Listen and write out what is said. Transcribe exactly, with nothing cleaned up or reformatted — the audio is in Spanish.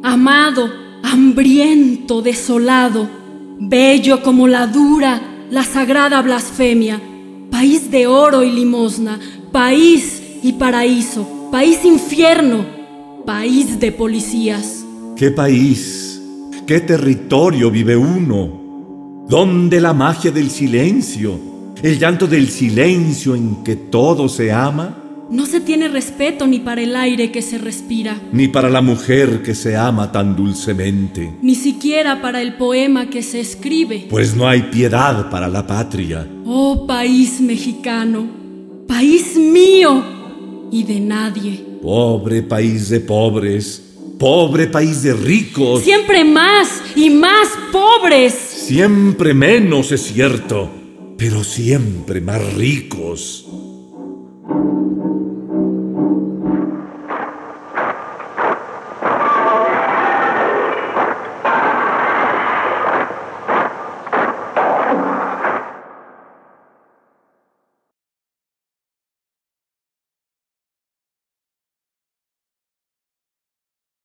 amado, hambriento, desolado, bello como la dura, la sagrada blasfemia, país de oro y limosna, país y paraíso, país infierno, país de policías. ¿Qué país, qué territorio vive uno? ¿Dónde la magia del silencio, el llanto del silencio en que todo se ama? No se tiene respeto ni para el aire que se respira, ni para la mujer que se ama tan dulcemente, ni siquiera para el poema que se escribe. Pues no hay piedad para la patria. Oh país mexicano, país mío y de nadie. Pobre país de pobres, pobre país de ricos. Siempre más y más pobres. Siempre menos, es cierto, pero siempre más ricos.